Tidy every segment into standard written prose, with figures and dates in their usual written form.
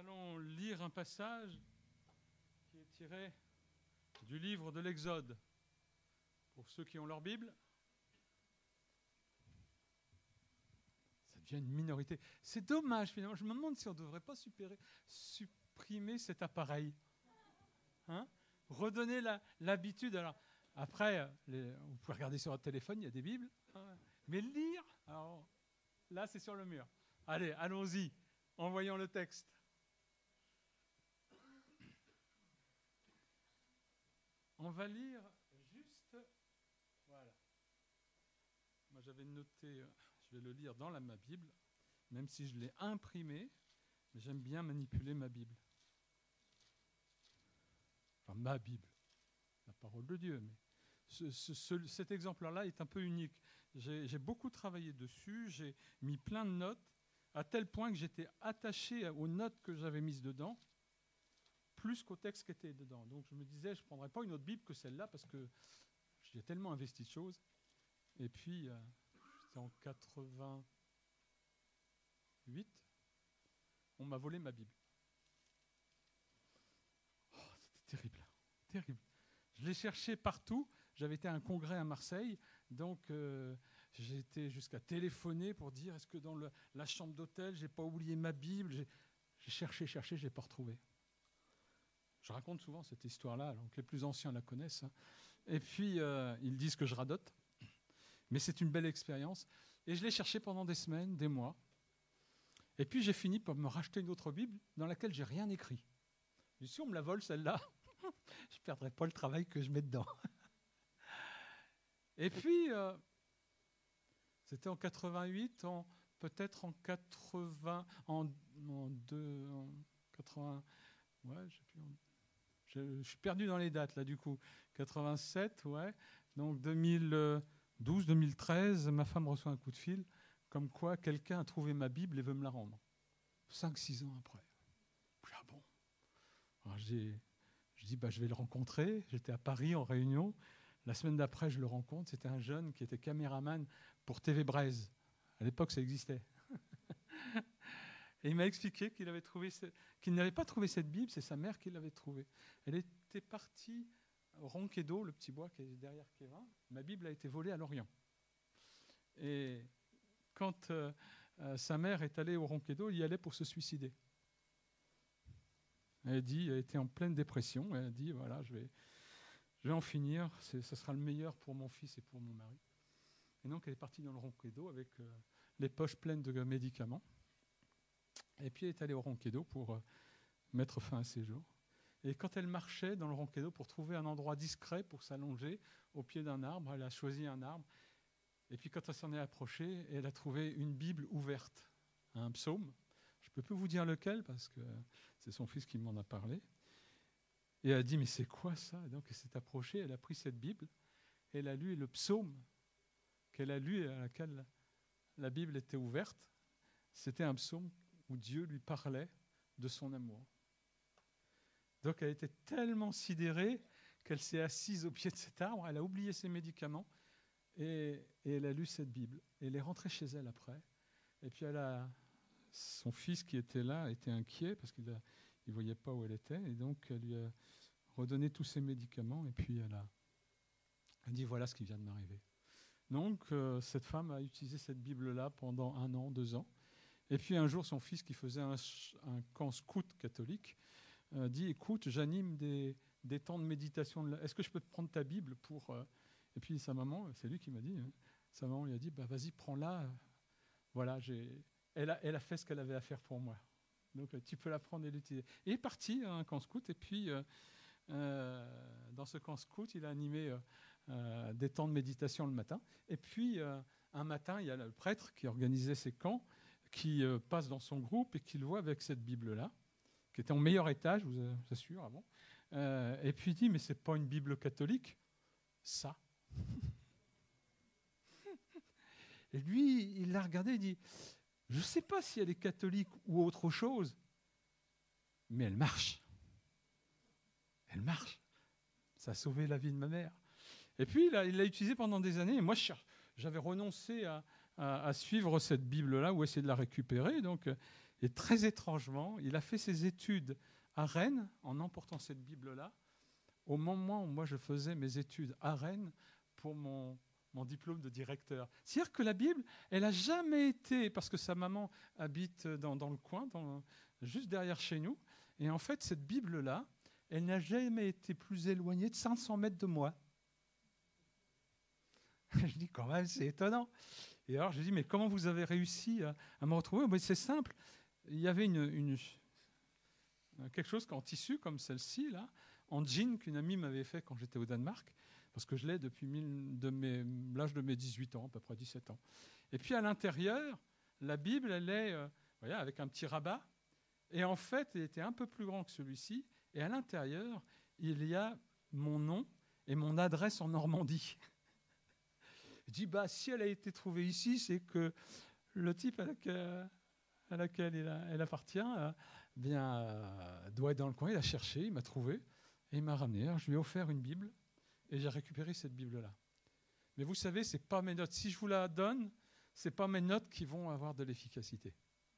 allons lire un passage qui est tiré du livre de l'Exode. Pour ceux qui ont leur Bible, ça devient une minorité. C'est dommage finalement. Je me demande si on ne devrait pas supprimer cet appareil. Hein? Redonner l'habitude. Alors, après, vous pouvez regarder sur votre téléphone, il y a des Bibles. Hein? Mais lire, alors, là c'est sur le mur. Allez, allons-y. Envoyons le texte. On va lire juste... Voilà. Moi j'avais noté, je vais le lire dans ma Bible, même si je l'ai imprimé, mais j'aime bien manipuler ma Bible. Enfin, ma Bible, la parole de Dieu. Mais cet exemplaire-là est un peu unique. J'ai beaucoup travaillé dessus, j'ai mis plein de notes, à tel point que j'étais attaché aux notes que j'avais mises dedans, plus qu'au texte qui était dedans. Donc je me disais, je ne prendrais pas une autre Bible que celle-là, parce que j'y ai tellement investi de choses. Et puis, c'était en 88, on m'a volé ma Bible. Oh, c'était terrible, terrible. Je l'ai cherché partout. J'avais été à un congrès à Marseille, donc j'ai été jusqu'à téléphoner pour dire est-ce que dans la chambre d'hôtel, j'ai pas oublié ma Bible. J'ai cherché, je l'ai pas retrouvée. Je raconte souvent cette histoire-là, donc les plus anciens la connaissent. Hein. Et puis, ils disent que je radote, mais c'est une belle expérience. Et je l'ai cherché pendant des semaines, des mois. Et puis, j'ai fini par me racheter une autre Bible dans laquelle j'ai rien écrit. Et si on me la vole, celle-là, je ne perdrai pas le travail que je mets dedans. Et puis, c'était en 88, peut-être en 80, en 80, ouais, je sais plus. Je suis perdu dans les dates, là, du coup. 87, ouais. Donc, 2012, 2013, ma femme reçoit un coup de fil, comme quoi quelqu'un a trouvé ma Bible et veut me la rendre. 5-6 ans après. Ah bon. Alors, je dis, je vais le rencontrer. J'étais à Paris en réunion. La semaine d'après, je le rencontre. C'était un jeune qui était caméraman pour TV Braise. À l'époque, ça existait. Et il m'a expliqué qu'il n'avait pas trouvé cette Bible, c'est sa mère qui l'avait trouvée. Elle était partie au Ronquedo, le petit bois qui est derrière Kévin. Ma Bible a été volée à Lorient. Et quand sa mère est allée au Ronquedo, il y allait pour se suicider. Elle était en pleine dépression. Elle a dit, voilà, je vais en finir, ce sera le meilleur pour mon fils et pour mon mari. Et donc elle est partie dans le Ronquedo avec les poches pleines de médicaments. Et puis elle est allée au Ronquedo pour mettre fin à ses jours. Et quand elle marchait dans le Ronquedo pour trouver un endroit discret pour s'allonger au pied d'un arbre, elle a choisi un arbre. Et puis quand elle s'en est approchée, elle a trouvé une Bible ouverte, un psaume. Je ne peux plus vous dire lequel parce que c'est son fils qui m'en a parlé. Et elle a dit, mais c'est quoi ça? Et donc elle s'est approchée, elle a pris cette Bible, et elle a lu le psaume qu'elle a lu et à laquelle la Bible était ouverte. C'était un psaume où Dieu lui parlait de son amour. Donc elle était tellement sidérée qu'elle s'est assise au pied de cet arbre, elle a oublié ses médicaments, et elle a lu cette Bible. Et elle est rentrée chez elle après. Et puis son fils qui était là était inquiet parce qu'il ne voyait pas où elle était. Et donc elle lui a redonné tous ses médicaments. Et puis elle a dit, voilà ce qui vient de m'arriver. Donc cette femme a utilisé cette Bible-là pendant 1 an, 2 ans. Et puis un jour, son fils qui faisait un camp scout catholique dit, écoute, j'anime des temps de méditation. Est-ce que je peux te prendre ta Bible pour... Et puis sa maman, c'est lui qui m'a dit, hein, sa maman lui a dit, bah, vas-y, prends-la. Voilà, elle a fait ce qu'elle avait à faire pour moi. Donc tu peux la prendre et l'utiliser. Et il est parti à un camp scout, et puis dans ce camp scout, il a animé des temps de méditation le matin. Et puis un matin, il y a le prêtre qui organisait ces camps, qui passe dans son groupe et qui le voit avec cette Bible-là, qui était en meilleur étage, je vous assure, avant. Et puis il dit, mais c'est pas une Bible catholique, ça. Et lui, il l'a regardé et dit, je ne sais pas si elle est catholique ou autre chose, mais elle marche. Elle marche. Ça a sauvé la vie de ma mère. Et puis, il l'a utilisée pendant des années. Et moi, j'avais renoncé à suivre cette Bible-là ou essayer de la récupérer. Donc, Et très étrangement, il a fait ses études à Rennes en emportant cette Bible-là, au moment où moi je faisais mes études à Rennes pour mon diplôme de directeur. C'est-à-dire que la Bible, elle n'a jamais été, parce que sa maman habite dans le coin, juste derrière chez nous, et en fait, cette Bible-là, elle n'a jamais été plus éloignée de 500 mètres de moi. Je dis quand même, c'est étonnant. Et alors, je dis, mais comment vous avez réussi à me retrouver? Ben, c'est simple. Il y avait quelque chose en tissu comme celle-ci, là, en jean, qu'une amie m'avait fait quand j'étais au Danemark, parce que je l'ai depuis l'âge de mes 18 ans, à peu près 17 ans. Et puis à l'intérieur, la Bible, elle est avec un petit rabat. Et en fait, elle était un peu plus grand que celui-ci. Et à l'intérieur, il y a mon nom et mon adresse en Normandie. Je dis, si elle a été trouvée ici, c'est que le type à laquelle elle appartient doit être dans le coin. Il a cherché, il m'a trouvé et il m'a ramené. Alors, je lui ai offert une Bible et j'ai récupéré cette Bible-là. Mais vous savez, ce n'est pas mes notes. Si je vous la donne, ce n'est pas mes notes qui vont avoir de l'efficacité.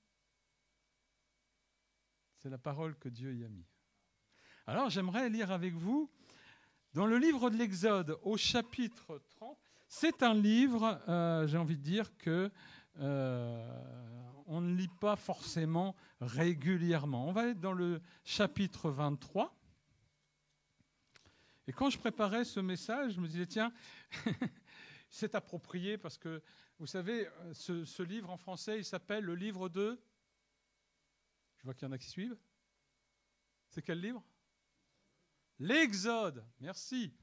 C'est la parole que Dieu y a mis. Alors, j'aimerais lire avec vous dans le livre de l'Exode, au chapitre 30. C'est un livre, j'ai envie de dire, que on ne lit pas forcément régulièrement. On va être dans le chapitre 23. Et quand je préparais ce message, je me disais, tiens, c'est approprié parce que, vous savez, ce livre en français, il s'appelle le livre de... Je vois qu'il y en a qui suivent. C'est quel livre? L'Exode. Merci.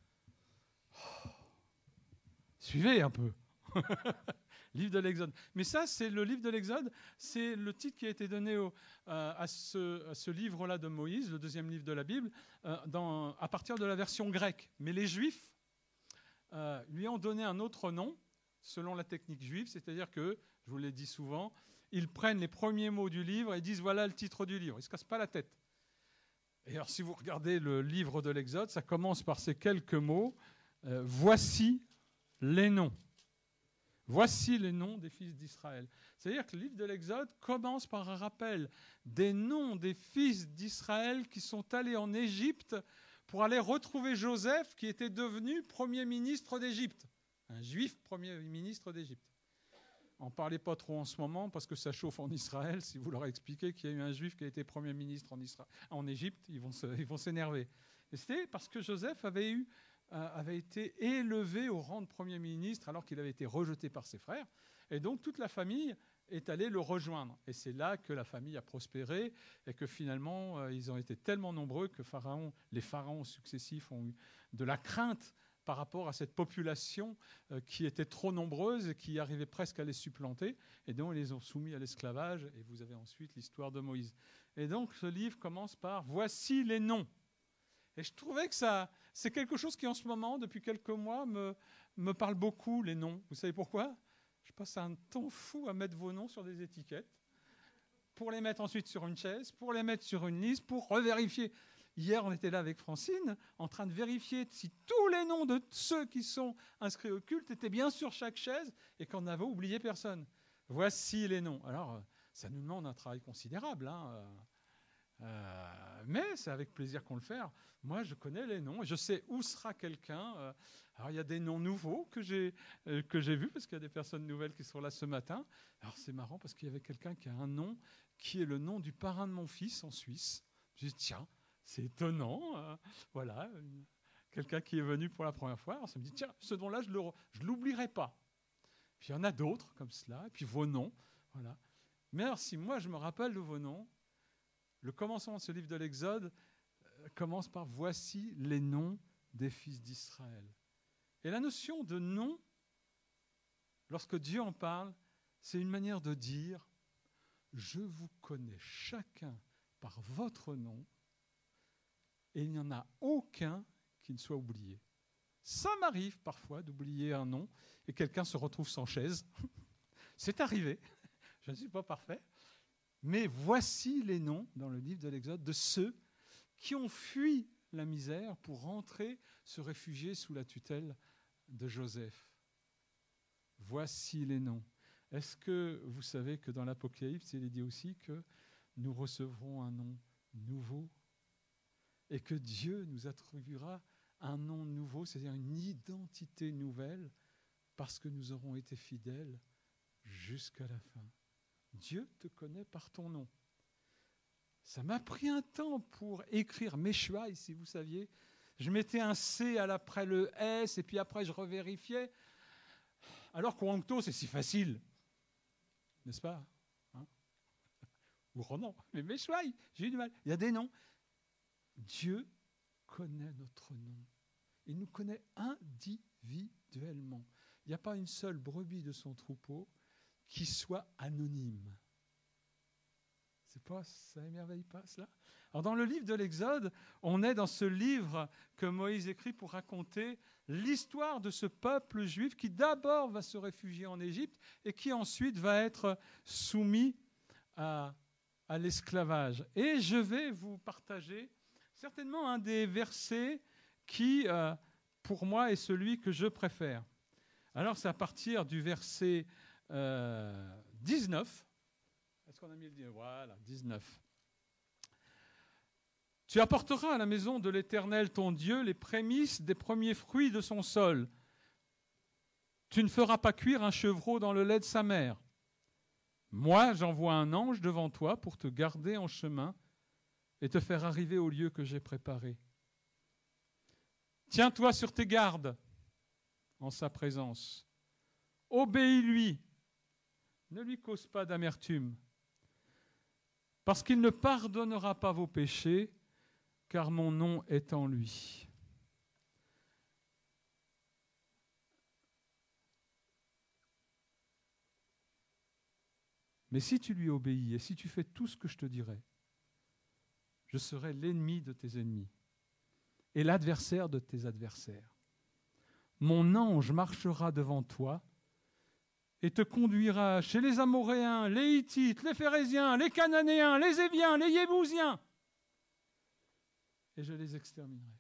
Suivez un peu. Livre de l'Exode. Mais ça, c'est le livre de l'Exode. C'est le titre qui a été donné à ce livre-là de Moïse, le deuxième livre de la Bible, à partir de la version grecque. Mais les Juifs lui ont donné un autre nom, selon la technique juive, c'est-à-dire que, je vous l'ai dit souvent, ils prennent les premiers mots du livre et disent voilà le titre du livre. Ils ne se cassent pas la tête. Et alors, si vous regardez le livre de l'Exode, ça commence par ces quelques mots. Voici les noms. Voici les noms des fils d'Israël. C'est-à-dire que le livre de l'Exode commence par un rappel des noms des fils d'Israël qui sont allés en Égypte pour aller retrouver Joseph, qui était devenu premier ministre d'Égypte. Un juif premier ministre d'Égypte. On ne parlait pas trop en ce moment parce que ça chauffe en Israël. Si vous leur expliquez qu'il y a eu un juif qui a été premier ministre en Égypte, ils vont s'énerver. Et c'était parce que Joseph avait été élevé au rang de premier ministre alors qu'il avait été rejeté par ses frères. Et donc toute la famille est allée le rejoindre. Et c'est là que la famille a prospéré et que finalement ils ont été tellement nombreux que les pharaons successifs ont eu de la crainte par rapport à cette population qui était trop nombreuse et qui arrivait presque à les supplanter. Et donc, ils les ont soumis à l'esclavage. Et vous avez ensuite l'histoire de Moïse. Et donc, ce livre commence par « Voici les noms ». Et je trouvais que c'est quelque chose qui, en ce moment, depuis quelques mois, me parle beaucoup, les noms. Vous savez pourquoi? Je passe un temps fou à mettre vos noms sur des étiquettes, pour les mettre ensuite sur une chaise, pour les mettre sur une liste, pour revérifier. Hier, on était là avec Francine, en train de vérifier si tous les noms de ceux qui sont inscrits au culte étaient bien sur chaque chaise et qu'on n'avait oublié personne. Voici les noms. Alors, ça nous demande un travail considérable, hein. Mais c'est avec plaisir qu'on le fait. Moi, je connais les noms et je sais où sera quelqu'un. Alors, il y a des noms nouveaux que j'ai vus parce qu'il y a des personnes nouvelles qui sont là ce matin. Alors, c'est marrant parce qu'il y avait quelqu'un qui a un nom qui est le nom du parrain de mon fils en Suisse. Je dis, tiens, c'est étonnant. Voilà, quelqu'un qui est venu pour la première fois. Alors, ça me dit, tiens, ce nom-là, je ne l'oublierai pas. Puis, il y en a d'autres comme cela. Et puis, vos noms. Voilà. Mais alors, si moi, je me rappelle de vos noms, le commencement de ce livre de l'Exode commence par « Voici les noms des fils d'Israël ». Et la notion de nom, lorsque Dieu en parle, c'est une manière de dire « Je vous connais chacun par votre nom et il n'y en a aucun qui ne soit oublié ». Ça m'arrive parfois d'oublier un nom et quelqu'un se retrouve sans chaise. C'est arrivé, je ne suis pas parfait. Mais voici les noms, dans le livre de l'Exode, de ceux qui ont fui la misère pour rentrer se réfugier sous la tutelle de Joseph. Voici les noms. Est-ce que vous savez que dans l'Apocalypse, il est dit aussi que nous recevrons un nom nouveau et que Dieu nous attribuera un nom nouveau, c'est-à-dire une identité nouvelle, parce que nous aurons été fidèles jusqu'à la fin. Dieu te connaît par ton nom. Ça m'a pris un temps pour écrire Meshua, si vous saviez. Je mettais un C après le S, et puis après je revérifiais. Alors qu'au Hangto, c'est si facile. N'est-ce pas, hein? Ou Ronan. Mais Meshua, j'ai eu du mal. Il y a des noms. Dieu connaît notre nom. Il nous connaît individuellement. Il n'y a pas une seule brebis de son troupeau qui soit anonyme. Ça émerveille pas cela? Alors dans le livre de l'Exode, on est dans ce livre que Moïse écrit pour raconter l'histoire de ce peuple juif qui d'abord va se réfugier en Égypte et qui ensuite va être soumis à l'esclavage. Et je vais vous partager certainement un des versets qui, pour moi, est celui que je préfère. Alors c'est à partir du verset 19. Est-ce qu'on a mis le 19? Voilà, 19. Tu apporteras à la maison de l'Éternel ton Dieu les prémices des premiers fruits de son sol. Tu ne feras pas cuire un chevreau dans le lait de sa mère. Moi, j'envoie un ange devant toi pour te garder en chemin et te faire arriver au lieu que j'ai préparé. Tiens-toi sur tes gardes en sa présence. Obéis-lui. Ne lui cause pas d'amertume. Parce qu'il ne pardonnera pas vos péchés, car mon nom est en lui. Mais si tu lui obéis et si tu fais tout ce que je te dirai, je serai l'ennemi de tes ennemis et l'adversaire de tes adversaires. Mon ange marchera devant toi et te conduira chez les Amoréens, les Hittites, les Phéréziens, les Cananéens, les Éviens, les Yébousiens, et je les exterminerai.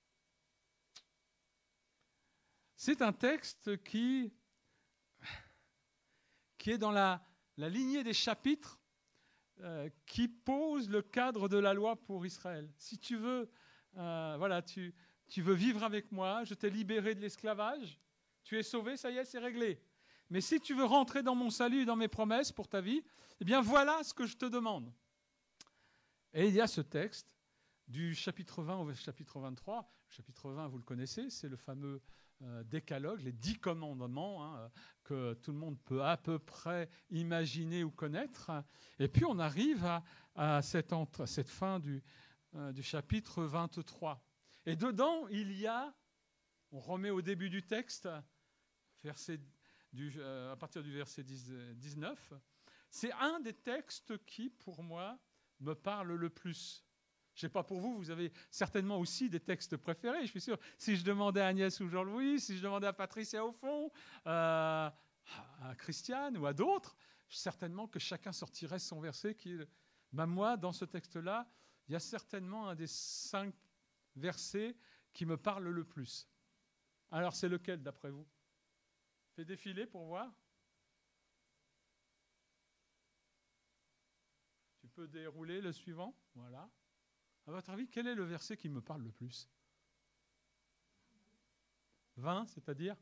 C'est un texte qui est dans la lignée des chapitres qui pose le cadre de la loi pour Israël. Si tu veux, tu veux vivre avec moi, je t'ai libéré de l'esclavage, tu es sauvé, ça y est, c'est réglé. Mais si tu veux rentrer dans mon salut et dans mes promesses pour ta vie, eh bien voilà ce que je te demande. Et il y a ce texte du chapitre 20 au chapitre 23. Le chapitre 20, vous le connaissez, c'est le fameux décalogue, les 10 commandements que tout le monde peut à peu près imaginer ou connaître. Et puis on arrive à cette fin du chapitre 23. Et dedans, il y a, on remet au début du texte, à partir du verset 19, c'est un des textes qui, pour moi, me parle le plus. Je ne sais pas pour vous, vous avez certainement aussi des textes préférés, je suis sûr. Si je demandais à Agnès ou Jean-Louis, si je demandais à Patricia au fond, à Christiane ou à d'autres, certainement que chacun sortirait son verset. Moi, dans ce texte-là, il y a certainement un des 5 versets qui me parle le plus. Alors, c'est lequel d'après vous? Fais défiler pour voir. Tu peux dérouler le suivant. Voilà. À votre avis, quel est le verset qui me parle le plus? 20, c'est-à-dire?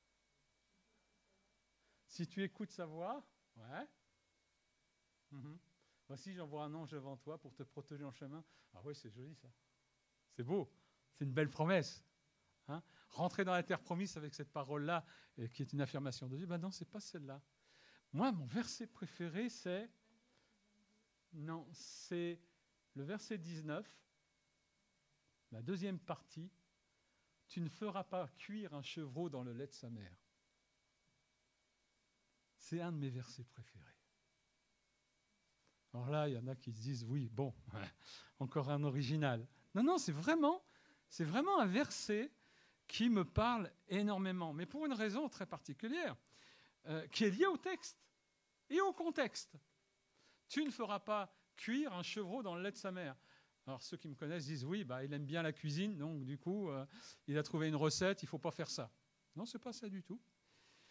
Si tu écoutes sa voix, ouais. Voici, j'envoie un ange devant toi pour te protéger en chemin. Ah oui, c'est joli ça. C'est beau. C'est une belle promesse. Rentrer dans la terre promise avec cette parole-là, qui est une affirmation de Dieu, non, ce n'est pas celle-là. Moi, mon verset préféré, c'est le verset 19, la deuxième partie. Tu ne feras pas cuire un chevreau dans le lait de sa mère. C'est un de mes versets préférés. Alors là, il y en a qui se disent, oui, bon, encore un original. Non, c'est vraiment un verset qui me parle énormément, mais pour une raison très particulière, qui est liée au texte et au contexte. Tu ne feras pas cuire un chevreau dans le lait de sa mère. Alors ceux qui me connaissent disent, oui, il aime bien la cuisine, donc du coup, il a trouvé une recette, il ne faut pas faire ça. Non, ce n'est pas ça du tout.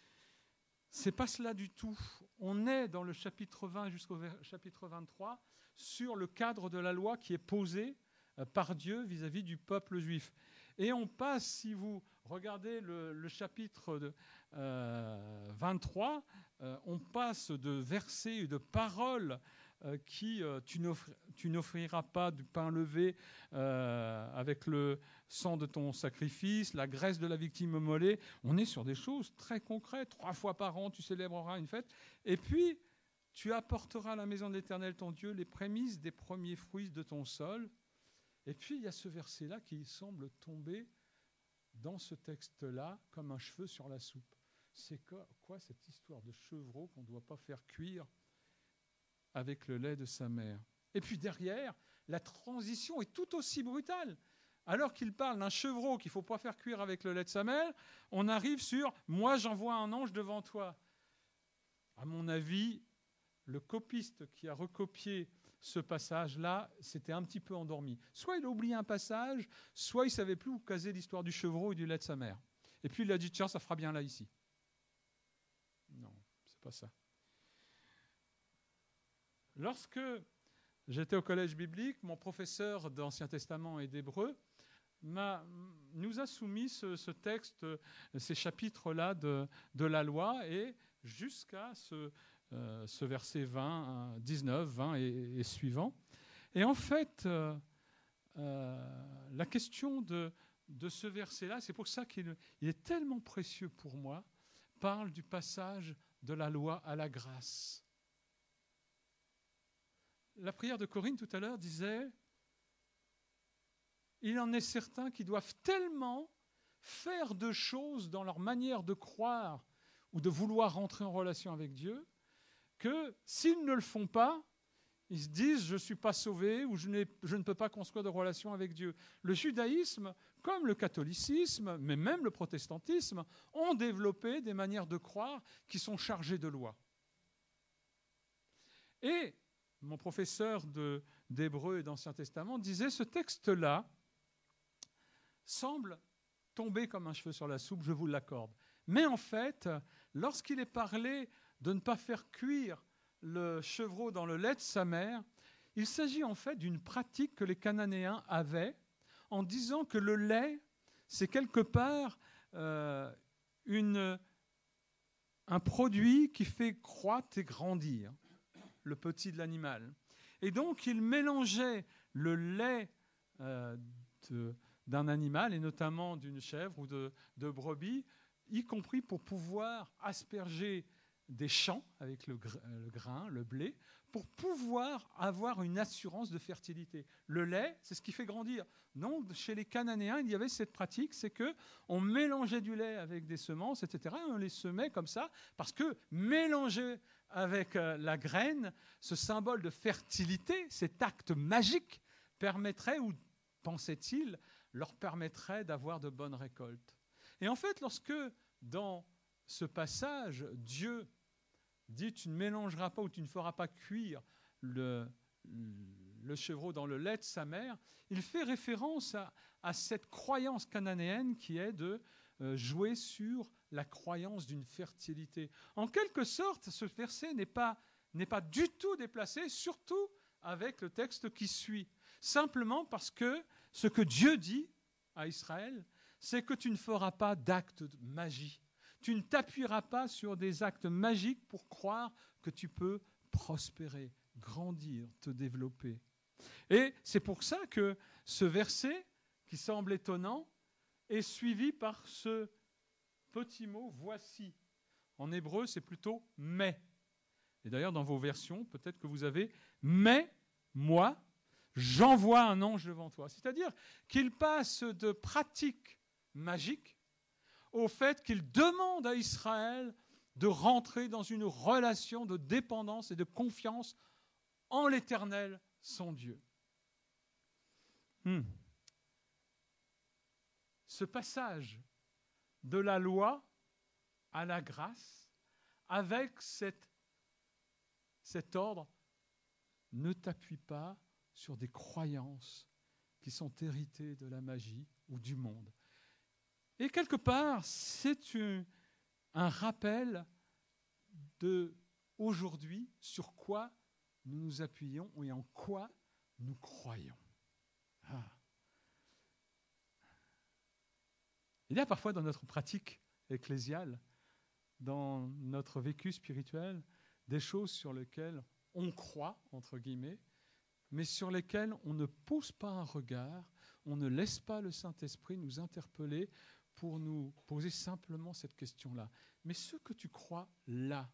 C'est pas cela du tout. On est dans le chapitre 20 jusqu'au chapitre 23 sur le cadre de la loi qui est posé par Dieu vis-à-vis du peuple juif. Et on passe, si vous regardez le chapitre 23, on passe de versets et de paroles qui tu n'offriras pas du pain levé avec le sang de ton sacrifice, la graisse de la victime immolée. On est sur des choses très concrètes. 3 fois par an, tu célébreras une fête. Et puis, tu apporteras à la maison de l'Éternel ton Dieu les prémices des premiers fruits de ton sol. Et puis, il y a ce verset-là qui semble tomber dans ce texte-là comme un cheveu sur la soupe. C'est quoi cette histoire de chevreau qu'on ne doit pas faire cuire avec le lait de sa mère? Et puis derrière, la transition est tout aussi brutale. Alors qu'il parle d'un chevreau qu'il ne faut pas faire cuire avec le lait de sa mère, on arrive sur « Moi, j'envoie un ange devant toi ». À mon avis, le copiste qui a recopié ce passage-là s'était un petit peu endormi. Soit il a oublié un passage, soit il ne savait plus où caser l'histoire du chevreau et du lait de sa mère. Et puis il a dit « Tiens, ça fera bien là, ici ». Non, c'est pas ça. Lorsque j'étais au collège biblique, mon professeur d'Ancien Testament et d'Hébreu nous a soumis ce texte, ces chapitres-là de la loi, et jusqu'à ce verset 20, 19, 20 et suivant. Et en fait, la question de ce verset-là, c'est pour ça qu'il est tellement précieux pour moi, parle du passage de la loi à la grâce. La prière de Corinne tout à l'heure disait « Il en est certains qui doivent tellement faire de choses dans leur manière de croire ou de vouloir rentrer en relation avec Dieu que s'ils ne le font pas, ils se disent « je ne suis pas sauvé » ou je ne peux pas construire de relation avec Dieu ». Le judaïsme, comme le catholicisme, mais même le protestantisme, ont développé des manières de croire qui sont chargées de lois. Et mon professeur d'Hébreu et d'Ancien Testament disait « ce texte-là semble tomber comme un cheveu sur la soupe, je vous l'accorde. Mais en fait, lorsqu'il est parlé de ne pas faire cuire le chevreau dans le lait de sa mère, il s'agit en fait d'une pratique que les Cananéens avaient en disant que le lait, c'est quelque part un produit qui fait croître et grandir le petit de l'animal. Et donc, ils mélangeaient le lait d'un animal, et notamment d'une chèvre ou de brebis, y compris pour pouvoir asperger des champs avec le grain, le blé, pour pouvoir avoir une assurance de fertilité. Le lait, c'est ce qui fait grandir. Donc, chez les Cananéens, il y avait cette pratique, c'est qu'on mélangeait du lait avec des semences, etc., et on les semait comme ça, parce que mélanger avec la graine, ce symbole de fertilité, cet acte magique, permettrait, ou pensait-il, leur permettrait d'avoir de bonnes récoltes. Et en fait, lorsque, dans ce passage, Dieu dit « tu ne mélangeras pas ou tu ne feras pas cuire le chevreau dans le lait de sa mère », il fait référence à cette croyance cananéenne qui est de jouer sur la croyance d'une fertilité. En quelque sorte, ce verset n'est pas du tout déplacé, surtout avec le texte qui suit. Simplement parce que ce que Dieu dit à Israël, c'est que tu ne feras pas d'actes de magie. Tu ne t'appuieras pas sur des actes magiques pour croire que tu peux prospérer, grandir, te développer. Et c'est pour ça que ce verset, qui semble étonnant, est suivi par ce petit mot « voici ». En hébreu, c'est plutôt « mais ». Et d'ailleurs, dans vos versions, peut-être que vous avez « mais moi, j'envoie un ange devant toi ». C'est-à-dire qu'il passe de pratiques magiques au fait qu'il demande à Israël de rentrer dans une relation de dépendance et de confiance en l'Éternel, son Dieu. Ce passage de la loi à la grâce, avec cet ordre, ne t'appuie pas sur des croyances qui sont héritées de la magie ou du monde. Et quelque part, c'est un rappel de aujourd'hui sur quoi nous nous appuyons et en quoi nous croyons. Ah. Il y a parfois dans notre pratique ecclésiale, dans notre vécu spirituel, des choses sur lesquelles on croit, entre guillemets, mais sur lesquelles on ne pose pas un regard, on ne laisse pas le Saint-Esprit nous interpeller pour nous poser simplement cette question-là. Mais ce que tu crois là,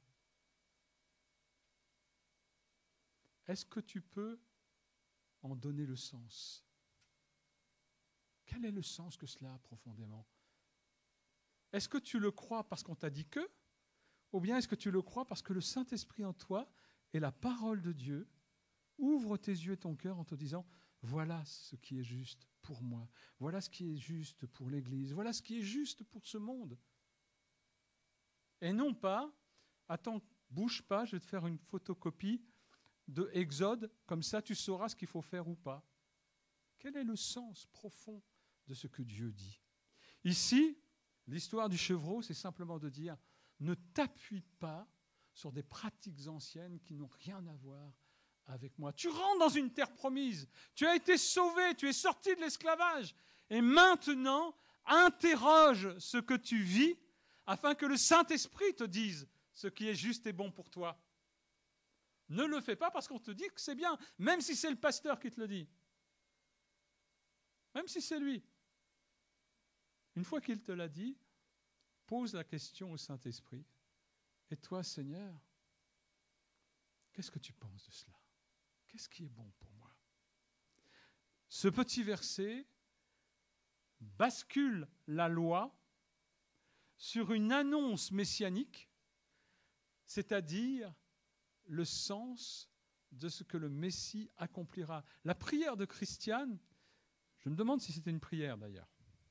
est-ce que tu peux en donner le sens? Quel est le sens que cela a profondément? Est-ce que tu le crois parce qu'on t'a dit que? Ou bien est-ce que tu le crois parce que le Saint-Esprit en toi et la parole de Dieu ouvre tes yeux et ton cœur en te disant « Voilà ce qui est juste pour moi. Voilà ce qui est juste pour l'Église. Voilà ce qui est juste pour ce monde. » Et non pas « Attends, bouge pas, je vais te faire une photocopie de Exode, comme ça tu sauras ce qu'il faut faire ou pas. » Quel est le sens profond de ce que Dieu dit? Ici, l'histoire du chevreau, c'est simplement de dire « Ne t'appuie pas sur des pratiques anciennes qui n'ont rien à voir avec moi. Tu rentres dans une terre promise. Tu as été sauvé, tu es sorti de l'esclavage. Et maintenant, interroge ce que tu vis afin que le Saint-Esprit te dise ce qui est juste et bon pour toi. Ne le fais pas parce qu'on te dit que c'est bien, même si c'est le pasteur qui te le dit. Même si c'est lui. Une fois qu'il te l'a dit, pose la question au Saint-Esprit. Et toi, Seigneur, qu'est-ce que tu penses de cela? Qu'est-ce qui est bon pour moi? Ce petit verset bascule la loi sur une annonce messianique, c'est-à-dire le sens de ce que le Messie accomplira. La prière de Christiane, je me demande si c'était une prière d'ailleurs.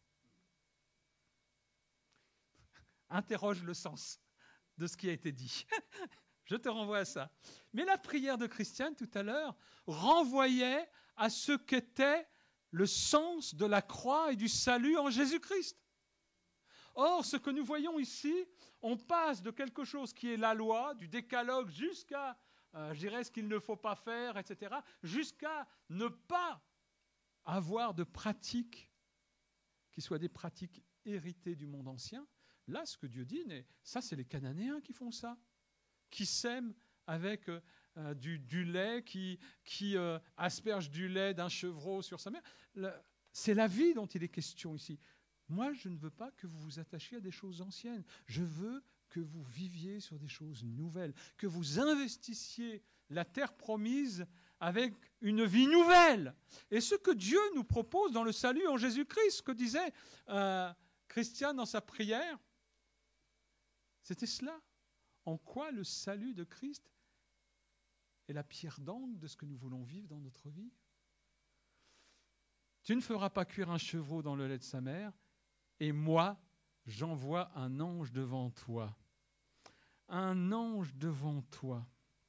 Interroge le sens de ce qui a été dit. Je te renvoie à ça. Mais la prière de Christiane, tout à l'heure, renvoyait à ce qu'était le sens de la croix et du salut en Jésus-Christ. Or, ce que nous voyons ici, on passe de quelque chose qui est la loi, du décalogue, jusqu'à, je dirais, ce qu'il ne faut pas faire, etc., jusqu'à ne pas avoir de pratiques qui soient des pratiques héritées du monde ancien. Là, ce que Dieu dit, ça, c'est les Cananéens qui font ça, qui sèment avec du lait, qui aspergent du lait d'un chevreau sur sa mère. C'est la vie dont il est question ici. Moi, je ne veux pas que vous vous attachiez à des choses anciennes. Je veux que vous viviez sur des choses nouvelles, que vous investissiez la terre promise avec une vie nouvelle. Et ce que Dieu nous propose dans le salut en Jésus-Christ, ce que disait Christiane dans sa prière, c'était cela. En quoi le salut de Christ est la pierre d'angle de ce que nous voulons vivre dans notre vie? Tu ne feras pas cuire un chevreau dans le lait de sa mère, et moi, j'envoie un ange devant toi. Un ange devant toi.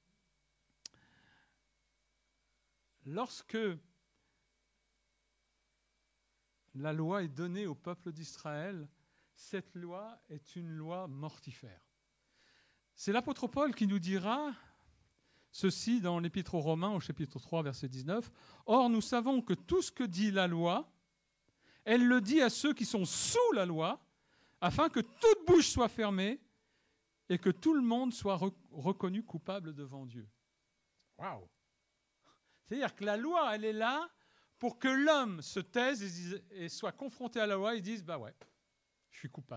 Lorsque la loi est donnée au peuple d'Israël, cette loi est une loi mortifère. C'est l'apôtre Paul qui nous dira ceci dans l'Épître aux Romains au chapitre 3, verset 19. « Or, nous savons que tout ce que dit la loi, elle le dit à ceux qui sont sous la loi, afin que toute bouche soit fermée et que tout le monde soit reconnu coupable devant Dieu. » Waouh! C'est-à-dire que la loi, elle est là pour que l'homme se taise et soit confronté à la loi et dise « Bah ouais, je suis coupable. »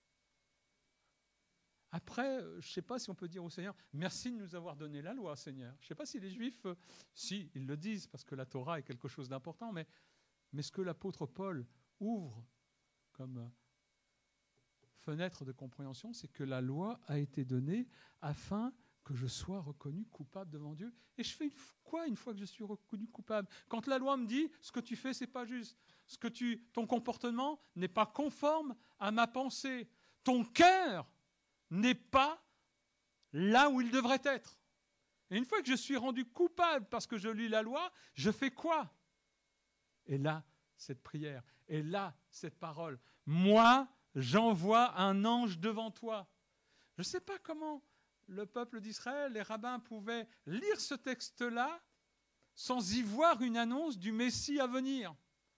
Après, je ne sais pas si on peut dire au Seigneur « Merci de nous avoir donné la loi, Seigneur. » Je ne sais pas si les Juifs, si, ils le disent, parce que la Torah est quelque chose d'important, mais ce que l'apôtre Paul ouvre comme fenêtre de compréhension, c'est que la loi a été donnée afin que je sois reconnu coupable devant Dieu. Et je fais quoi une fois que je suis reconnu coupable? Quand la loi me dit « Ce que tu fais, ce n'est pas juste. Ton comportement n'est pas conforme à ma pensée. Ton cœur n'est pas là où il devrait être. » Et une fois que je suis rendu coupable parce que je lis la loi, je fais quoi? Et là, cette prière, et là, cette parole. Moi, j'envoie un ange devant toi. Je ne sais pas comment le peuple d'Israël, les rabbins pouvaient lire ce texte-là sans y voir une annonce du Messie à venir.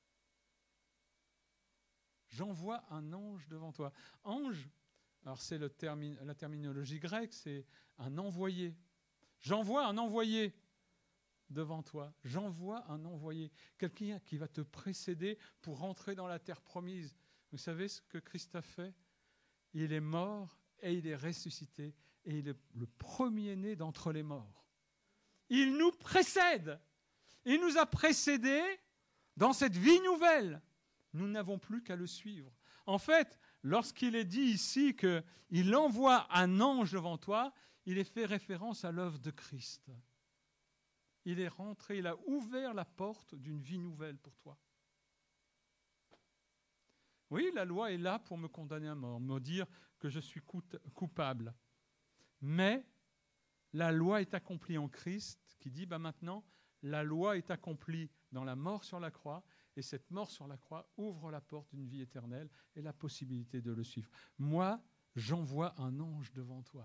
J'envoie un ange devant toi. Ange, alors c'est la terminologie grecque, c'est un envoyé. J'envoie un envoyé devant toi. J'envoie un envoyé. Quelqu'un qui va te précéder pour rentrer dans la terre promise. Vous savez ce que Christ a fait? Il est mort et il est ressuscité. Et il est le premier-né d'entre les morts. Il nous précède. Il nous a précédés dans cette vie nouvelle. Nous n'avons plus qu'à le suivre. En fait, lorsqu'il est dit ici qu'il envoie un ange devant toi, il est fait référence à l'œuvre de Christ. Il est rentré, il a ouvert la porte d'une vie nouvelle pour toi. Oui, la loi est là pour me condamner à mort, me dire que je suis coupable. Mais la loi est accomplie en Christ, qui dit maintenant, la loi est accomplie dans la mort sur la croix, et cette mort sur la croix ouvre la porte d'une vie éternelle et la possibilité de le suivre. Moi, j'envoie un ange devant toi.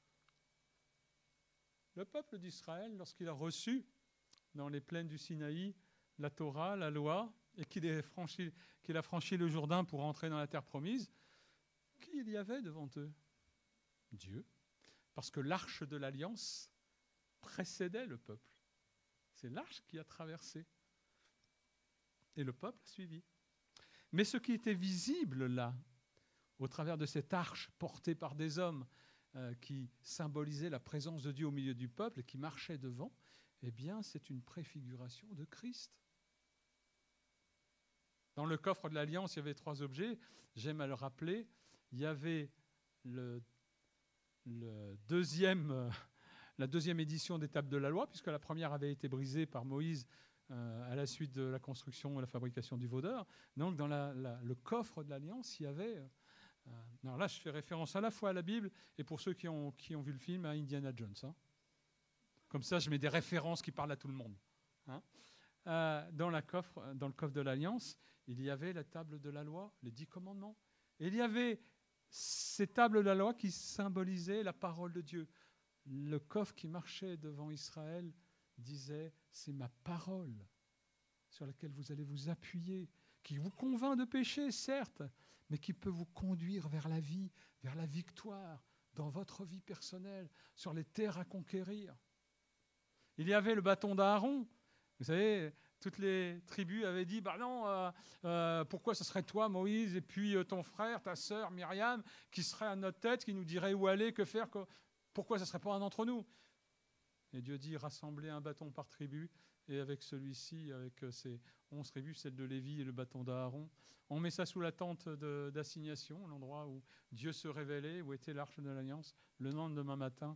Le peuple d'Israël, lorsqu'il a reçu dans les plaines du Sinaï la Torah, la loi, et qu'il a franchi le Jourdain pour entrer dans la terre promise, qui il y avait devant eux? Dieu. Parce que l'arche de l'alliance précédait le peuple. C'est l'arche qui a traversé. Et le peuple a suivi. Mais ce qui était visible là, au travers de cette arche portée par des hommes qui symbolisait la présence de Dieu au milieu du peuple et qui marchait devant, eh bien, c'est une préfiguration de Christ. Dans le coffre de l'Alliance, il y avait 3 objets. J'aime à le rappeler. Il y avait la deuxième édition des tables de la loi, puisque la première avait été brisée par Moïse à la suite de la construction et la fabrication du vaudeur. Donc, dans le coffre de l'Alliance, il y avait... alors là, je fais référence à la fois à la Bible et pour ceux qui ont vu le film, à Indiana Jones. Hein. Comme ça, je mets des références qui parlent à tout le monde. Hein. Dans le coffre de l'Alliance, il y avait la table de la loi, les 10 commandements. Et il y avait ces tables de la loi qui symbolisaient la parole de Dieu. Le coffre qui marchait devant Israël disait, c'est ma parole sur laquelle vous allez vous appuyer, qui vous convainc de péché, certes, mais qui peut vous conduire vers la vie, vers la victoire, dans votre vie personnelle, sur les terres à conquérir. Il y avait le bâton d'Aaron. Vous savez, toutes les tribus avaient dit, bah non, pourquoi ce serait toi, Moïse, et puis ton frère, ta sœur, Myriam, qui serait à notre tête, qui nous dirait où aller, que faire, pourquoi ce ne serait pas un d'entre nous? Et Dieu dit, rassemblez un bâton par tribu, et avec celui-ci, avec ces 11 tribus, celle de Lévi et le bâton d'Aaron, on met ça sous la tente d'assignation, l'endroit où Dieu se révélait, où était l'arche de l'Alliance. Le lendemain matin,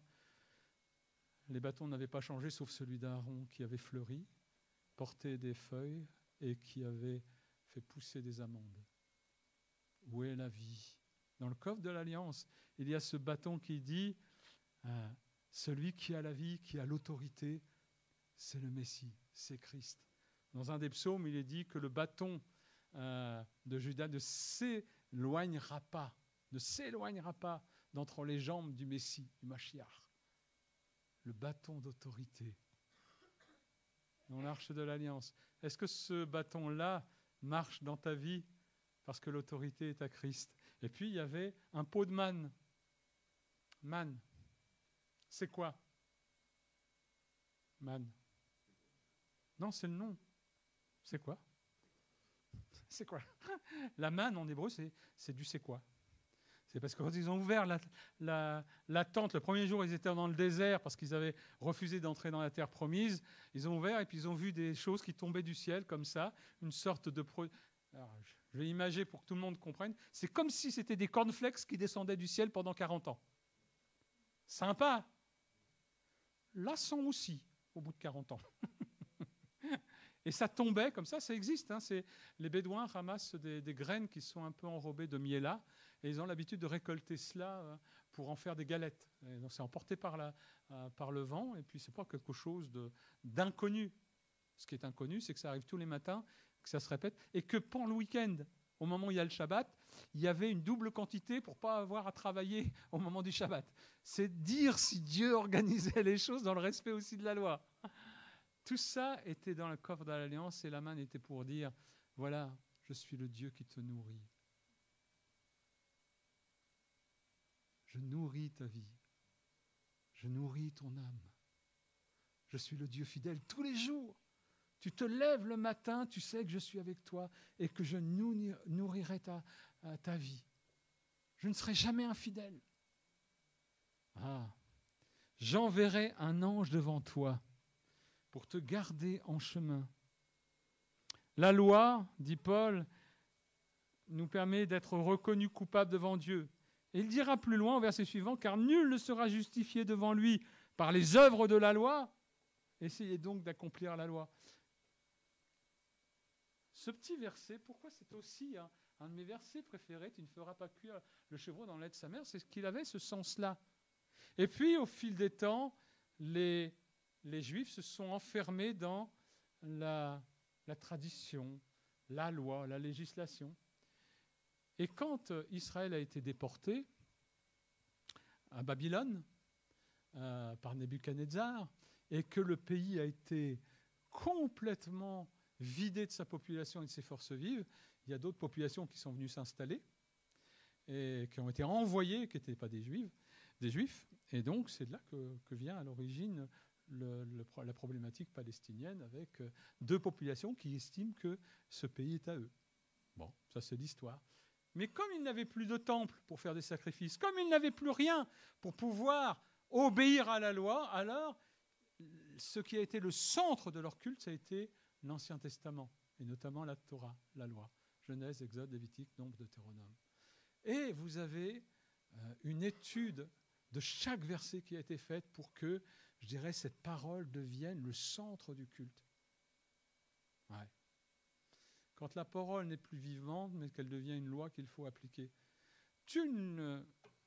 les bâtons n'avaient pas changé, sauf celui d'Aaron qui avait fleuri, porté des feuilles et qui avait fait pousser des amandes. Où est la vie? Dans le coffre de l'Alliance, il y a ce bâton qui dit celui qui a la vie, qui a l'autorité, c'est le Messie, c'est Christ. Dans un des psaumes, il est dit que le bâton de Judas ne s'éloignera pas d'entre les jambes du Messie, du Machiach. Le bâton d'autorité dans l'arche de l'Alliance. Est-ce que ce bâton-là marche dans ta vie parce que l'autorité est à Christ? Et puis, il y avait un pot de manne. Manne. C'est quoi? Manne. Non, c'est le nom. C'est quoi? C'est quoi? La manne, en hébreu, c'est du c'est quoi? C'est parce que quand ils ont ouvert la tente, le premier jour, ils étaient dans le désert parce qu'ils avaient refusé d'entrer dans la terre promise. Ils ont ouvert et puis ils ont vu des choses qui tombaient du ciel comme ça, une sorte de... Alors, je vais imaginer pour que tout le monde comprenne. C'est comme si c'était des cornflakes qui descendaient du ciel pendant 40 ans. Sympa. Lassant aussi, au bout de 40 ans. Et ça tombait comme ça existe. Hein, les Bédouins ramassent des graines qui sont un peu enrobées de miela et ils ont l'habitude de récolter cela pour en faire des galettes. Et donc c'est emporté par le vent et puis c'est pas quelque chose d'inconnu. Ce qui est inconnu, c'est que ça arrive tous les matins, que ça se répète et que pendant le week-end, au moment où il y a le Shabbat, il y avait une double quantité pour ne pas avoir à travailler au moment du Shabbat. C'est dire si Dieu organisait les choses dans le respect aussi de la loi. Tout ça était dans le coffre de l'Alliance et la manne était pour dire, voilà, je suis le Dieu qui te nourrit. Je nourris ta vie. Je nourris ton âme. Je suis le Dieu fidèle tous les jours. Tu te lèves le matin, tu sais que je suis avec toi et que je nourrirai ta vie. Je ne serai jamais infidèle. Ah, j'enverrai un ange devant toi pour te garder en chemin. La loi, dit Paul, nous permet d'être reconnus coupables devant Dieu. Et il dira plus loin au verset suivant, car nul ne sera justifié devant lui par les œuvres de la loi. Essayez donc d'accomplir la loi. Ce petit verset, pourquoi c'est aussi un de mes versets préférés, tu ne feras pas cuire le chevreau dans le lait de sa mère, c'est qu'il avait ce sens-là. Et puis, au fil des temps, les Juifs se sont enfermés dans la tradition, la loi, la législation. Et quand Israël a été déporté à Babylone par Nebuchadnezzar, et que le pays a été complètement vidé de sa population et de ses forces vives, il y a d'autres populations qui sont venues s'installer et qui ont été renvoyées, qui n'étaient pas des Juifs. Et donc, c'est de là que vient à l'origine la problématique palestinienne avec deux populations qui estiment que ce pays est à eux. Bon, ça c'est l'histoire. Mais comme ils n'avaient plus de temple pour faire des sacrifices, comme ils n'avaient plus rien pour pouvoir obéir à la loi, alors ce qui a été le centre de leur culte, ça a été l'Ancien Testament, et notamment la Torah, la loi. Genèse, Exode, Lévitique, Nombre, Deutéronome. Et vous avez une étude de chaque verset qui a été faite pour que, je dirais, cette parole devienne le centre du culte. Ouais. Quand la parole n'est plus vivante, mais qu'elle devient une loi qu'il faut appliquer. Tu ne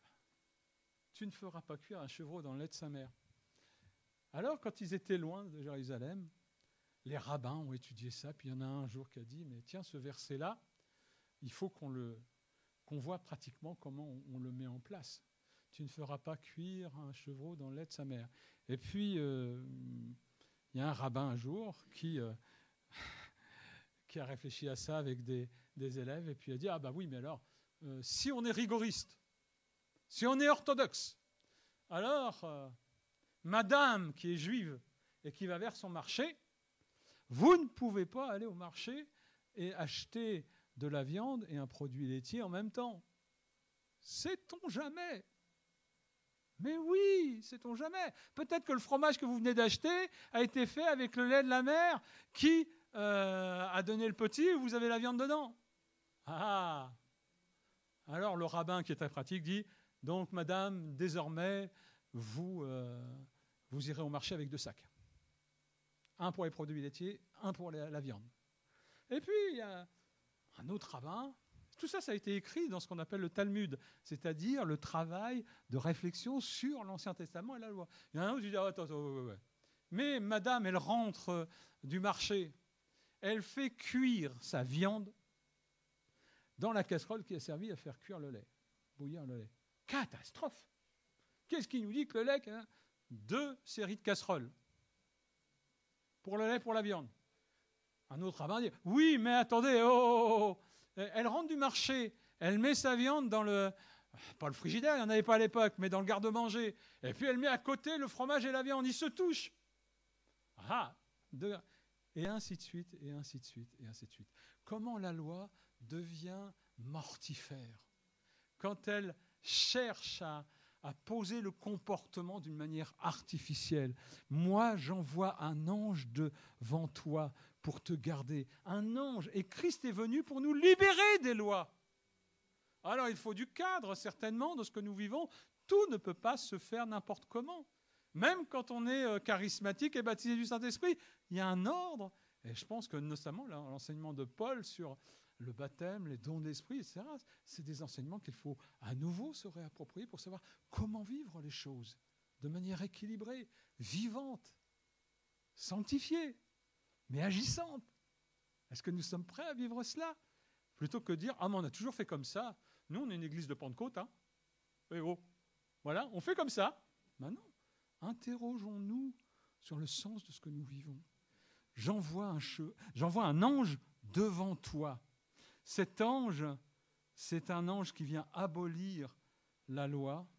feras pas cuire un chevreau dans le lait de sa mère. Alors, quand ils étaient loin de Jérusalem, les rabbins ont étudié ça, puis il y en a un jour qui a dit, mais tiens, ce verset-là, il faut qu'on voit pratiquement comment on le met en place. Tu ne feras pas cuire un chevreau dans le lait de sa mère. Et puis, il y a un rabbin un jour qui a réfléchi à ça avec des élèves, et puis a dit, ah bah oui, mais alors, si on est rigoriste, si on est orthodoxe, alors, madame qui est juive et qui va vers son marché, vous ne pouvez pas aller au marché et acheter de la viande et un produit laitier en même temps. Sait-on jamais? Mais oui, sait-on jamais. Peut-être que le fromage que vous venez d'acheter a été fait avec le lait de la mère qui a donné le petit et vous avez la viande dedans. Ah! Alors le rabbin qui est très pratique dit, donc madame, désormais, vous irez au marché avec 2 sacs. Un pour les produits laitiers, un pour la viande. Et puis, il y a un autre rabbin. Tout ça, ça a été écrit dans ce qu'on appelle le Talmud, c'est-à-dire le travail de réflexion sur l'Ancien Testament et la loi. Il y en a un autre qui dit, attends, ouais. Mais madame, elle rentre du marché, elle fait cuire sa viande dans la casserole qui a servi à faire cuire le lait, bouillir le lait. Catastrophe! Qu'est-ce qui nous dit que le lait, 2 séries de casseroles pour le lait, pour la viande. Un autre rabbin dit, oui, mais attendez, oh. Elle rentre du marché, elle met sa viande dans pas le frigidaire, il n'y en avait pas à l'époque, mais dans le garde-manger. Et puis elle met à côté le fromage et la viande, ils se touchent. Et ainsi de suite, et ainsi de suite, et ainsi de suite. Comment la loi devient mortifère quand elle cherche à poser le comportement d'une manière artificielle. Moi, j'envoie un ange devant toi pour te garder. Un ange. Et Christ est venu pour nous libérer des lois. Alors, il faut du cadre, certainement, de ce que nous vivons. Tout ne peut pas se faire n'importe comment. Même quand on est charismatique et baptisé du Saint-Esprit, il y a un ordre. Et je pense que, notamment, l'enseignement de Paul sur le baptême, les dons de l'esprit, etc., c'est des enseignements qu'il faut à nouveau se réapproprier pour savoir comment vivre les choses de manière équilibrée, vivante, sanctifiée, mais agissante. Est-ce que nous sommes prêts à vivre cela? Plutôt que de dire, ah mais on a toujours fait comme ça. Nous, on est une église de Pentecôte. Hein. Et oh, voilà, on fait comme ça. Ben non, interrogeons-nous sur le sens de ce que nous vivons. J'envoie un ange devant toi. Cet ange, c'est un ange qui vient abolir la loi.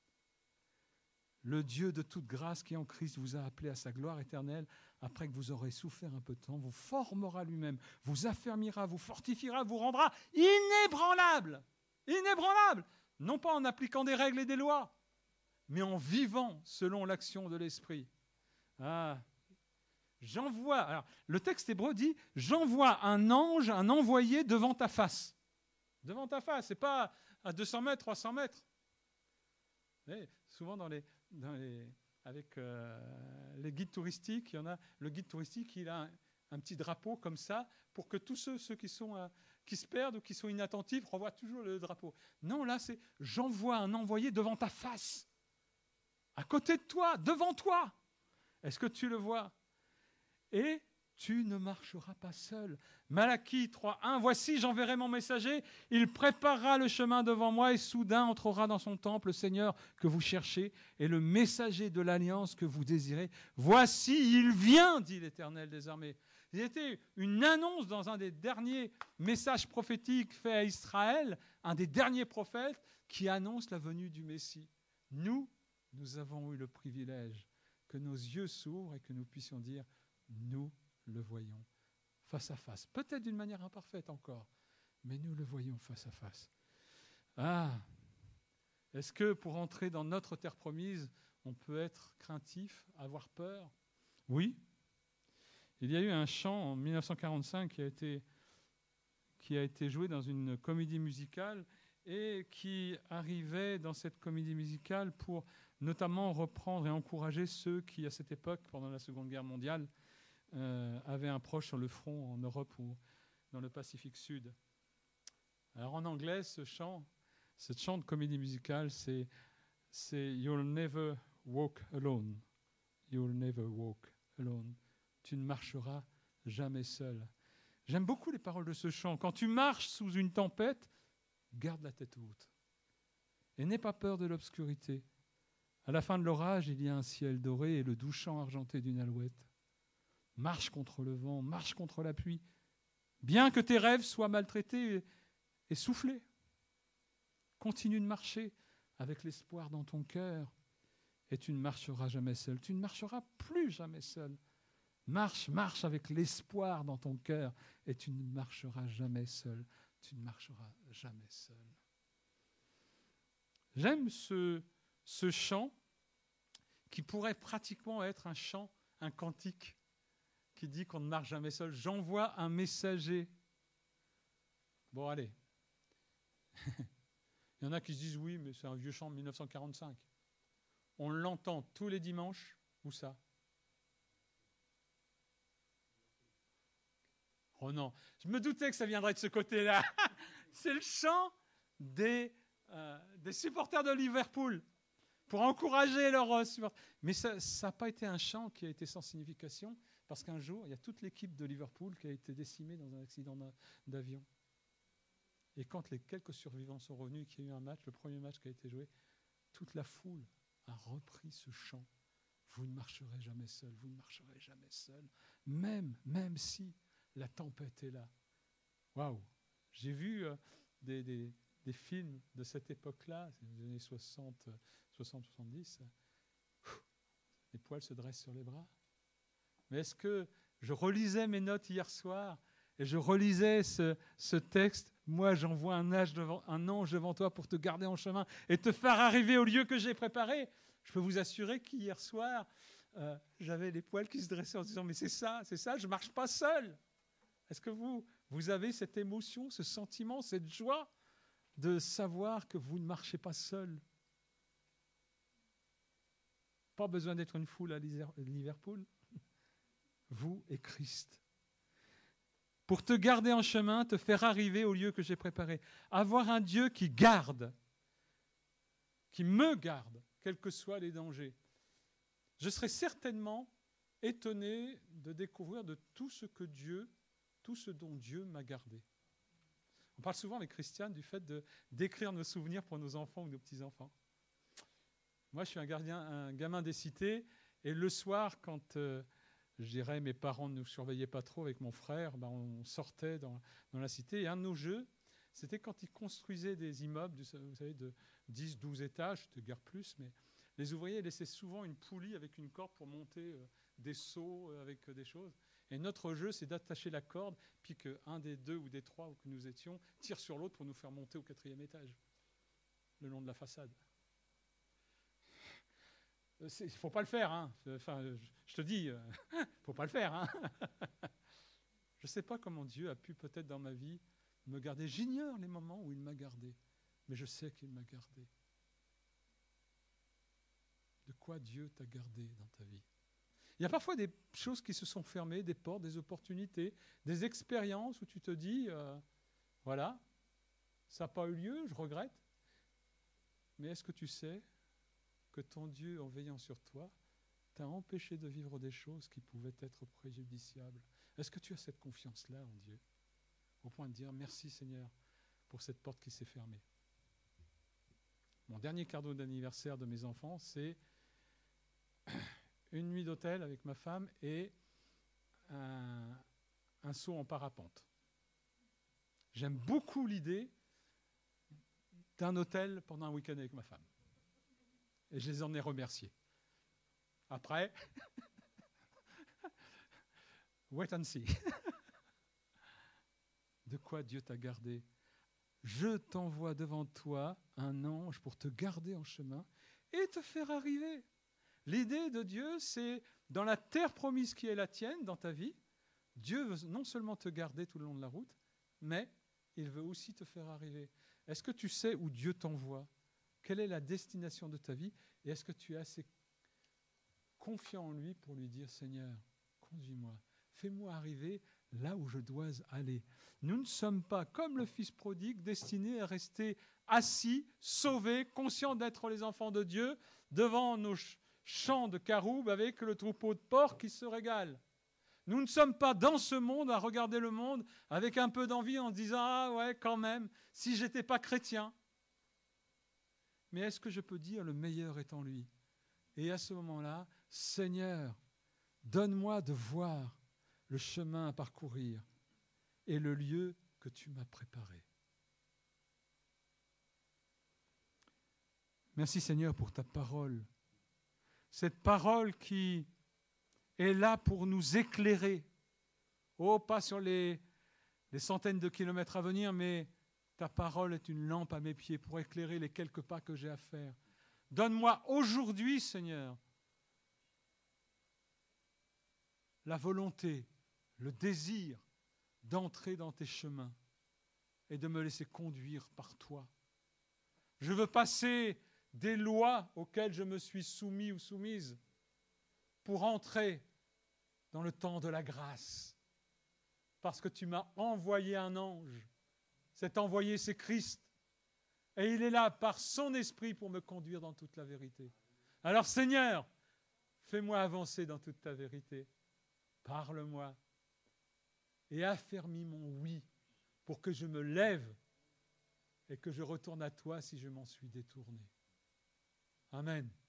Le Dieu de toute grâce qui en Christ vous a appelé à sa gloire éternelle, après que vous aurez souffert un peu de temps, vous formera lui-même, vous affermira, vous fortifiera, vous rendra inébranlable. Inébranlable. Non pas en appliquant des règles et des lois, mais en vivant selon l'action de l'Esprit. Ah, j'envoie. Alors, le texte hébreu dit, j'envoie un ange, un envoyé devant ta face. Devant ta face, c'est pas à 200 mètres, 300 mètres. Et souvent avec les guides touristiques, il y en a, le guide touristique, il a un petit drapeau comme ça, pour que tous ceux qui se perdent ou qui sont inattentifs revoient toujours le drapeau. Non, là, c'est j'envoie un envoyé devant ta face, à côté de toi, devant toi. Est-ce que tu le vois? Et tu ne marcheras pas seul. Malachie 3.1, voici, j'enverrai mon messager, il préparera le chemin devant moi et soudain entrera dans son temple le Seigneur que vous cherchez et le messager de l'alliance que vous désirez. Voici, il vient, dit l'Éternel des armées. Il y a été une annonce dans un des derniers messages prophétiques faits à Israël, un des derniers prophètes qui annonce la venue du Messie. Nous avons eu le privilège que nos yeux s'ouvrent et que nous puissions dire, nous le voyons face à face. Peut-être d'une manière imparfaite encore, mais nous le voyons face à face. Ah, est-ce que pour entrer dans notre terre promise, on peut être craintif, avoir peur? Oui. Il y a eu un chant en 1945 qui a été joué dans une comédie musicale et qui arrivait dans cette comédie musicale pour notamment reprendre et encourager ceux qui, à cette époque, pendant la Seconde Guerre mondiale, avaient un proche sur le front en Europe ou dans le Pacifique Sud. Alors en anglais, ce chant de comédie musicale, c'est You'll never walk alone. You'll never walk alone. Tu ne marcheras jamais seul. J'aime beaucoup les paroles de ce chant. Quand tu marches sous une tempête, garde la tête haute. Et n'aie pas peur de l'obscurité. À la fin de l'orage, il y a un ciel doré et le doux chant argenté d'une alouette. Marche contre le vent, marche contre la pluie. Bien que tes rêves soient maltraités et soufflés, continue de marcher avec l'espoir dans ton cœur et tu ne marcheras jamais seul. Tu ne marcheras plus jamais seul. Marche avec l'espoir dans ton cœur et tu ne marcheras jamais seul. Tu ne marcheras jamais seul. J'aime ce chant qui pourrait pratiquement être un chant, un cantique qui dit qu'on ne marche jamais seul. J'envoie un messager. Bon, allez. Il y en a qui se disent oui, mais c'est un vieux chant de 1945. On l'entend tous les dimanches. Où ça? Oh non, je me doutais que ça viendrait de ce côté-là. C'est le chant des supporters de Liverpool pour encourager leurs supporters. Mais ça n'a pas été un chant qui a été sans signification, parce qu'un jour, il y a toute l'équipe de Liverpool qui a été décimée dans un accident d'avion. Et quand les quelques survivants sont revenus, qu'il y a eu un match, le premier match qui a été joué, toute la foule a repris ce chant. Vous ne marcherez jamais seul, vous ne marcherez jamais seul, même si la tempête est là. Waouh! J'ai vu des films de cette époque-là, des années 60-70, les poils se dressent sur les bras. Mais est-ce que je relisais mes notes hier soir et je relisais ce texte, moi j'envoie un ange devant toi pour te garder en chemin et te faire arriver au lieu que j'ai préparé. Je peux vous assurer qu'hier soir, j'avais les poils qui se dressaient en disant mais c'est ça, je ne marche pas seul. Est-ce que vous avez cette émotion, ce sentiment, cette joie de savoir que vous ne marchez pas seul? Pas besoin d'être une foule à Liverpool. Vous et Christ. Pour te garder en chemin, te faire arriver au lieu que j'ai préparé. Avoir un Dieu qui garde, qui me garde, quels que soient les dangers. Je serais certainement étonné de découvrir de tout ce dont Dieu m'a gardé. On parle souvent avec Christiane du fait d'écrire nos souvenirs pour nos enfants ou nos petits-enfants. Moi, je suis un gamin des cités, et le soir, quand je dirais mes parents ne nous surveillaient pas trop avec mon frère, on sortait dans la cité, et un de nos jeux, c'était quand ils construisaient des immeubles, vous savez, de 10, 12 étages, de guère plus, mais les ouvriers laissaient souvent une poulie avec une corde pour monter des seaux avec des choses. Et notre jeu, c'est d'attacher la corde, puis qu'un des deux ou des trois que nous étions tire sur l'autre pour nous faire monter au 4e étage, le long de la façade. Il ne faut pas le faire, hein. Enfin, je te dis, il ne faut pas le faire. Hein. Je ne sais pas comment Dieu a pu peut-être dans ma vie me garder. J'ignore les moments où il m'a gardé, mais je sais qu'il m'a gardé. De quoi Dieu t'a gardé dans ta vie? Il y a parfois des choses qui se sont fermées, des portes, des opportunités, des expériences où tu te dis, voilà, ça n'a pas eu lieu, je regrette. Mais est-ce que tu sais que ton Dieu, en veillant sur toi, t'a empêché de vivre des choses qui pouvaient être préjudiciables? Est-ce que tu as cette confiance-là en Dieu, au point de dire merci Seigneur pour cette porte qui s'est fermée? Mon dernier cadeau d'anniversaire de mes enfants, c'est une nuit d'hôtel avec ma femme et un saut en parapente. J'aime beaucoup l'idée d'un hôtel pendant un week-end avec ma femme. Et je les en ai remerciés. Après, wait and see. De quoi Dieu t'a gardé? Je t'envoie devant toi un ange pour te garder en chemin et te faire arriver. L'idée de Dieu, c'est dans la terre promise qui est la tienne, dans ta vie, Dieu veut non seulement te garder tout le long de la route, mais il veut aussi te faire arriver. Est-ce que tu sais où Dieu t'envoie? Quelle est la destination de ta vie? Et est-ce que tu es assez confiant en lui pour lui dire, Seigneur, conduis-moi, fais-moi arriver là où je dois aller. Nous ne sommes pas, comme le fils prodigue, destinés à rester assis, sauvés, conscients d'être les enfants de Dieu, devant nos champs de caroubes avec le troupeau de porcs qui se régale. Nous ne sommes pas dans ce monde à regarder le monde avec un peu d'envie en se disant « Ah ouais, quand même, si je n'étais pas chrétien ». Mais est-ce que je peux dire le meilleur est en lui? Et à ce moment-là, Seigneur, donne-moi de voir le chemin à parcourir et le lieu que tu m'as préparé. Merci Seigneur pour ta parole. Cette parole qui est là pour nous éclairer. Oh, pas sur les centaines de kilomètres à venir, mais ta parole est une lampe à mes pieds pour éclairer les quelques pas que j'ai à faire. Donne-moi aujourd'hui, Seigneur, la volonté, le désir d'entrer dans tes chemins et de me laisser conduire par toi. Je veux passer des lois auxquelles je me suis soumis ou soumise pour entrer dans le temps de la grâce. Parce que tu m'as envoyé un ange. Cet envoyé, c'est Christ. Et il est là par son esprit pour me conduire dans toute la vérité. Alors Seigneur, fais-moi avancer dans toute ta vérité. Parle-moi et affermis mon oui pour que je me lève et que je retourne à toi si je m'en suis détourné. Amen.